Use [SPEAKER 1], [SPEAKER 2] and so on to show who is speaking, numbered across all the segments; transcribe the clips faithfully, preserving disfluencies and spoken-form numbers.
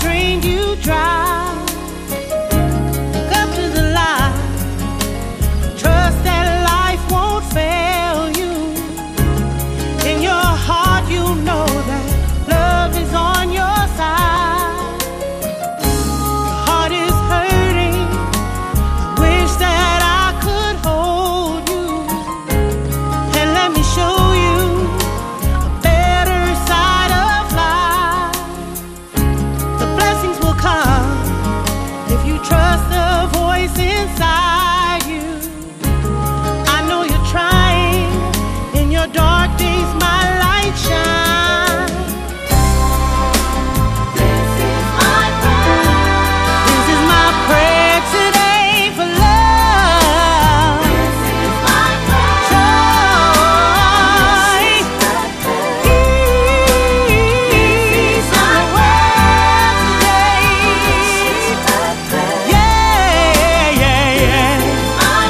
[SPEAKER 1] drained you dry. Look up to the light. Trust that life won't fail you. In your heart you know that love is on your side. Your heart is hurting. Wish that I could hold you. And let me show you a better side of life. The blessings will come if you trust the voice inside you. I know you're trying. In your dark days my light shines. This is my prayer. This is my prayer today for love. This is my prayer. Joy. Peace. My word today. Yeah, yeah, yeah. My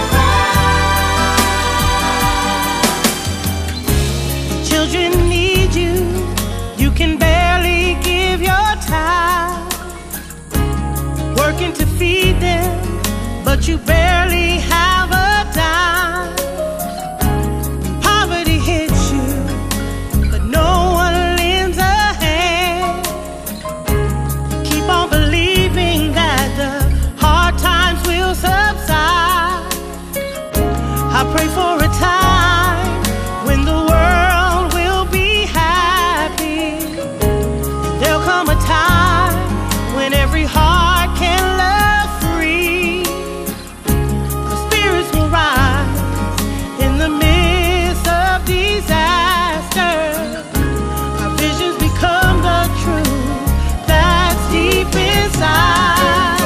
[SPEAKER 1] children need you. You can barely give your time, working to feed them, but you barely have a dime. Poverty hits you, but no one lends a hand. Keep on believing that the hard times will subside. I pray for a time when the world will be happy. There'll come a time when every heart can love free. The spirits will rise in the midst of disaster. Our visions become the truth that's deep inside.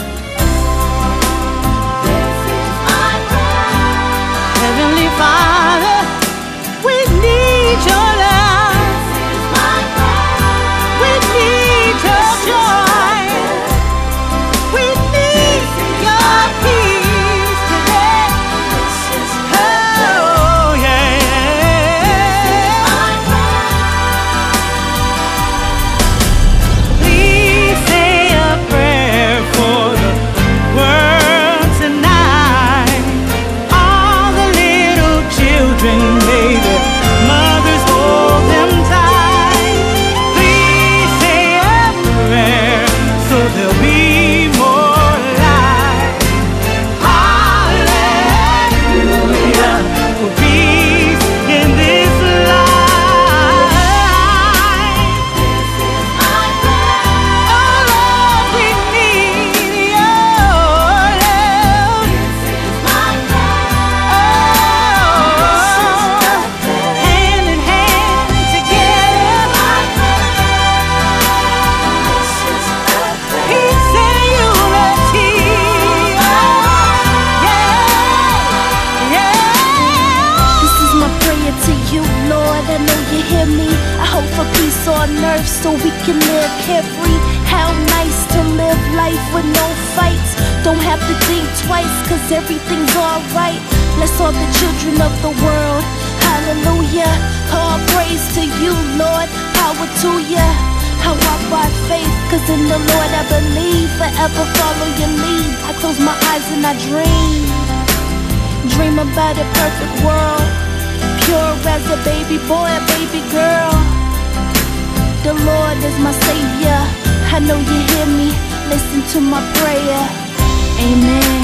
[SPEAKER 1] This is my prayer. Heavenly Father, we need your love. This is my prayer. We need your joy. We need your peace today. Oh, yeah. Please say a prayer for the world tonight. All the little children, may their mothers hold them tight. Please say a prayer so there'll be more life. Hallelujah, for peace in this life. This is my prayer. Oh Lord, we need your love. This is my prayer. Oh, hand in hand together. Peace and unity. Yeah, yeah.
[SPEAKER 2] This is my prayer to you, Lord. I know you hear me. I hope for peace on earth so we can live carefree. How nice to live life with no fights. Don't have to think twice, cause everything's alright. Bless all the children of the world. Hallelujah. All praise to you, Lord. Power to ya. I walk by faith, cause in the Lord I believe. Forever follow your lead. I close my eyes and I dream. Dream about a perfect world, pure as a baby boy, a baby girl. The Lord is my savior. I know you hear me. Listen to my prayer. Amen.